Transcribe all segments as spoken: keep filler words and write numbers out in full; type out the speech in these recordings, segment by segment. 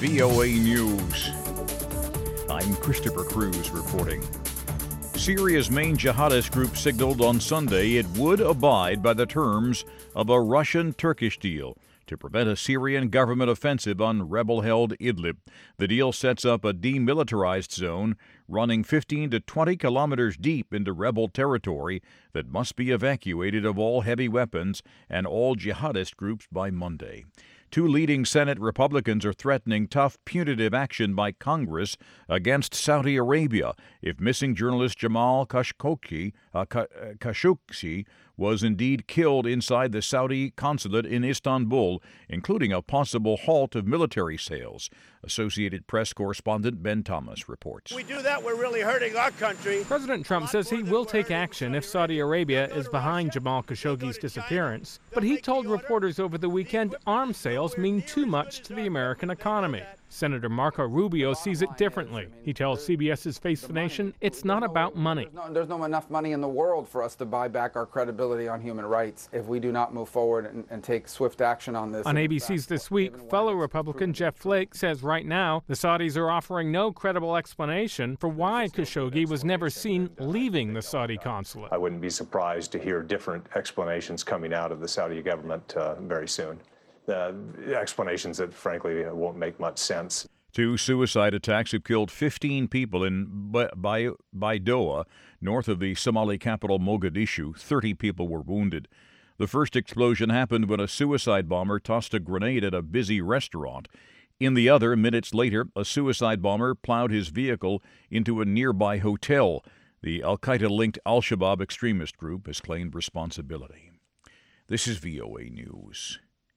V O A News. I'm Christopher Cruz reporting. Syria's main jihadist group signaled on Sunday it would abide by the terms of a Russian-Turkish deal to prevent a Syrian government offensive on rebel-held Idlib. The deal sets up a demilitarized zone running fifteen to twenty kilometers deep into rebel territory that must be evacuated of all heavy weapons and all jihadist groups by Monday. Two leading Senate Republicans are threatening tough punitive action by Congress against Saudi Arabia if missing journalist Jamal Khashoggi, uh, Khashoggi was indeed killed inside the Saudi consulate in Istanbul, including a possible halt of military sales. Associated Press correspondent Ben Thomas reports. If we do that, we're really hurting our country. President Trump says he will take action if Saudi Arabia is behind Jamal Khashoggi's disappearance. But he told reporters over the weekend arms sales mean too much to the American economy. Senator Marco Rubio sees it differently. He tells CBS's Face the Nation it's not about money. There's no, there's no enough money in the world for us to buy back our credibility on human rights if we do not move forward and, and take swift action on this. On A B C's This Week, fellow Republican Jeff Flake says right now the Saudis are offering no credible explanation for why Khashoggi was never seen leaving the Saudi consulate. I wouldn't be surprised to hear different explanations coming out of the Saudi government uh, very soon. Uh, explanations that, frankly, won't make much sense. Two suicide attacks have killed fifteen people in Baidoa, north of the Somali capital Mogadishu. thirty people were wounded. The first explosion happened when a suicide bomber tossed a grenade at a busy restaurant. In the other, minutes later, a suicide bomber plowed his vehicle into a nearby hotel. The al-Qaeda-linked al-Shabaab extremist group has claimed responsibility. This is V O A News.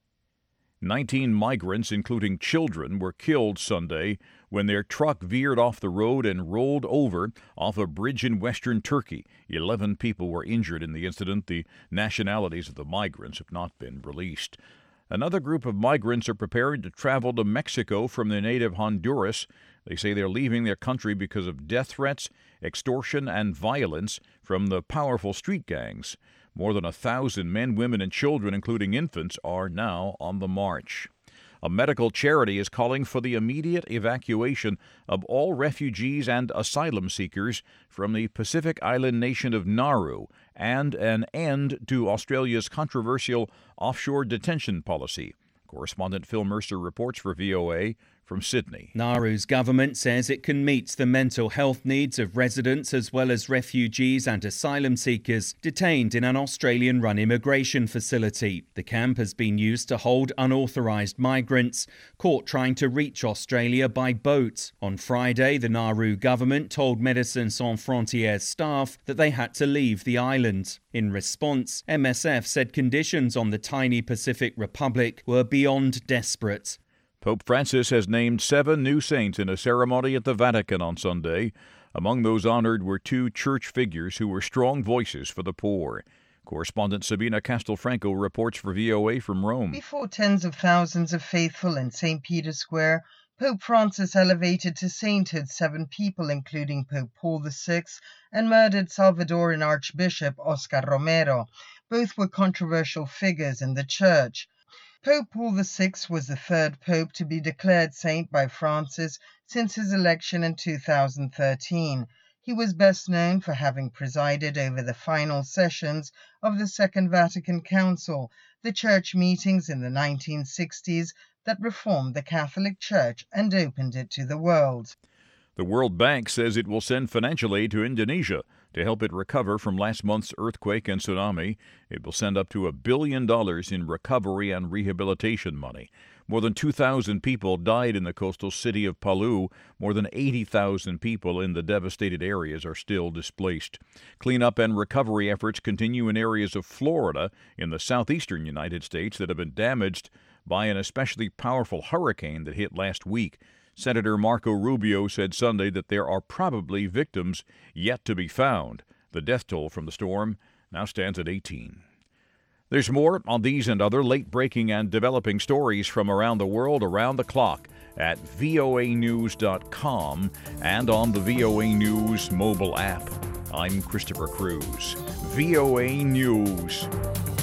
Nineteen migrants, including children, were killed Sunday when their truck veered off the road and rolled over off a bridge in western Turkey. Eleven people were injured in the incident. The nationalities of the migrants have not been released. Another group of migrants are preparing to travel to Mexico from their native Honduras. They say they're leaving their country because of death threats, extortion, and violence from the powerful street gangs. More than a thousand men, women, and children, including infants, are now on the march. A medical charity is calling for the immediate evacuation of all refugees and asylum seekers from the Pacific island nation of Nauru and an end to Australia's controversial offshore detention policy. Correspondent Phil Mercer reports for V O A from Sydney. Nauru's government says it can meet the mental health needs of residents as well as refugees and asylum seekers detained in an Australian-run immigration facility. The camp has been used to hold unauthorised migrants caught trying to reach Australia by boat. On Friday, the Nauru government told Médecins Sans Frontières staff that they had to leave the island. In response, M S F said conditions on the tiny Pacific Republic were beyond desperate. Pope Francis has named seven new saints in a ceremony at the Vatican on Sunday. Among those honored were two church figures who were strong voices for the poor. Correspondent Sabina Castelfranco reports for V O A from Rome. Before tens of thousands of faithful in Saint Peter's Square, Pope Francis elevated to sainthood seven people, including Pope Paul the Sixth and murdered Salvadoran Archbishop Oscar Romero. Both were controversial figures in the church. Pope Paul the Sixth was the third pope to be declared saint by Francis since his election in two thousand thirteen. He was best known for having presided over the final sessions of the Second Vatican Council, the church meetings in the nineteen sixties that reformed the Catholic Church and opened it to the world. The World Bank says it will send financial aid to Indonesia to help it recover from last month's earthquake and tsunami. It will send up to a billion dollars in recovery and rehabilitation money. More than two thousand people died in the coastal city of Palu. More than eighty thousand people in the devastated areas are still displaced. Cleanup and recovery efforts continue in areas of Florida in the southeastern United States that have been damaged by an especially powerful hurricane that hit last week. Senator Marco Rubio said Sunday that there are probably victims yet to be found. The death toll from the storm now stands at eighteen. There's more on these and other late-breaking and developing stories from around the world around the clock at V O A news dot com and on the V O A News mobile app. I'm Christopher Cruz. V O A News.